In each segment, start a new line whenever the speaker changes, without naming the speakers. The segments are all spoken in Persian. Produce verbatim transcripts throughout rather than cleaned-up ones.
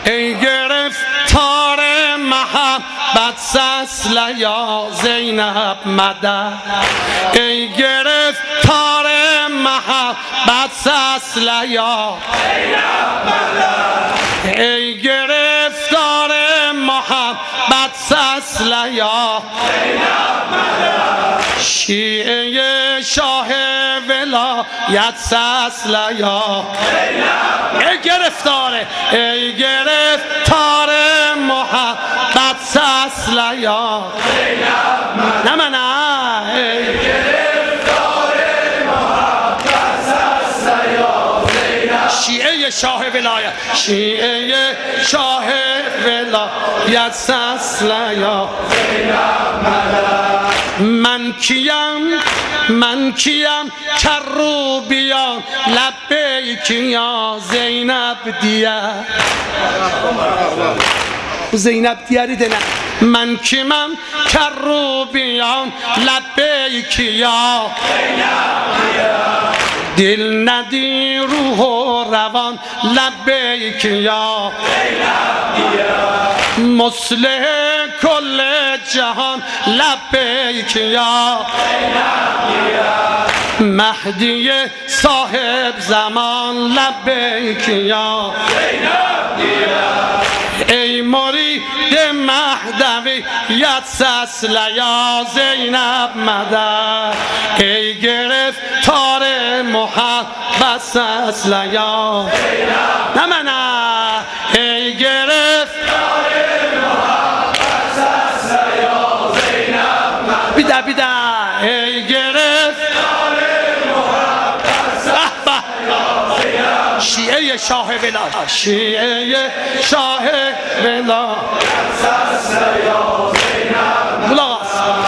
ای گرفتار محبت سسل یا زینب مدد ای گرفتار محبت سسل یا زینب مدد ای گرفتار محبت سسل یا زینب مدد شیعه شاه ولایت سسل یا زینب ای گرفتاره ای گرفتار محبت سسل یا زینب مدد نه من ای گرفتار محبت سسل یا زینب شیعه شاه ولایت شیعه شاه ولایت سسل یا زینب مدد من کیم من کیم کروبیان لبیک یا زینب دیه زینب دیاری دنه من کیمم کروبیان لبیک یا زینب دیه دل ندی روح و روان لبیک یا زینب دیه مصلح کل جهان لبیک یا زینب دیه مهدی صاحب زمان لبیک یا زینب دیه ای مرید مهدوی یت سسل یا زینب مدد ای گرفتار محبت سسل یا زینب نه من ای گرفتار محبت سسل یا زینب مدد بیده بیده ای گرفتار محبت سسل یا زینب شیعه شاه ولایت شیعه شاه ولایت سسل یا زینب ملاقات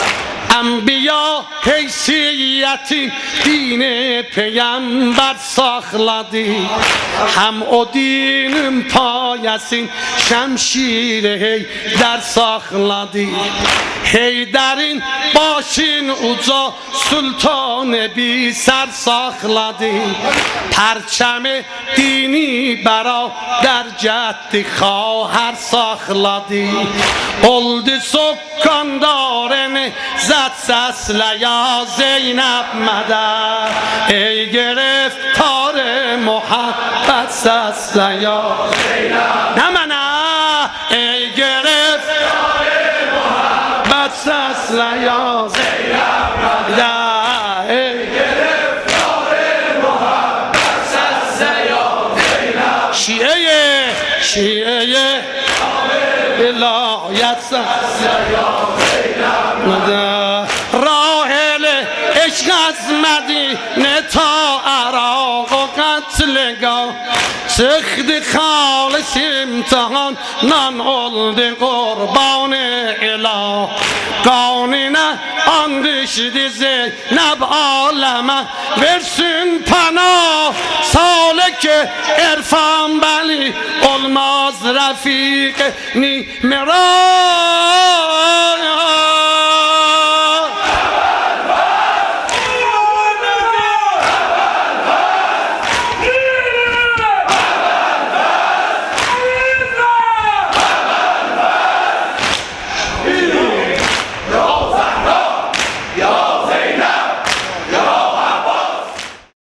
انبیا حیثیتی دین پیامبر ساخلادی هم او دینم پایسین شمشیر هی در ساخلادی هی در این باشین اوجا سلطان بی سر ساخلادی پرچم دینی برا در جد خواهر ساخلادی اولد سکاندارن زد سسل یا زینب مدد ای گرفتار محبت سسل یا زینب نه من ای گرفتار محبت سسل یا زینب مدد ای گرفتار محبت سسل یا زینب شیعه شیعه ولایت سسل یا زینب مدد راحل عشق از مدینه تا عراق و قتلگاه سخت خالص امتحان نان اولد قربان اله قانونه اندشتی زینب عالمه versin پناه سالک عرفان بلی olmaz رفیق نی مرای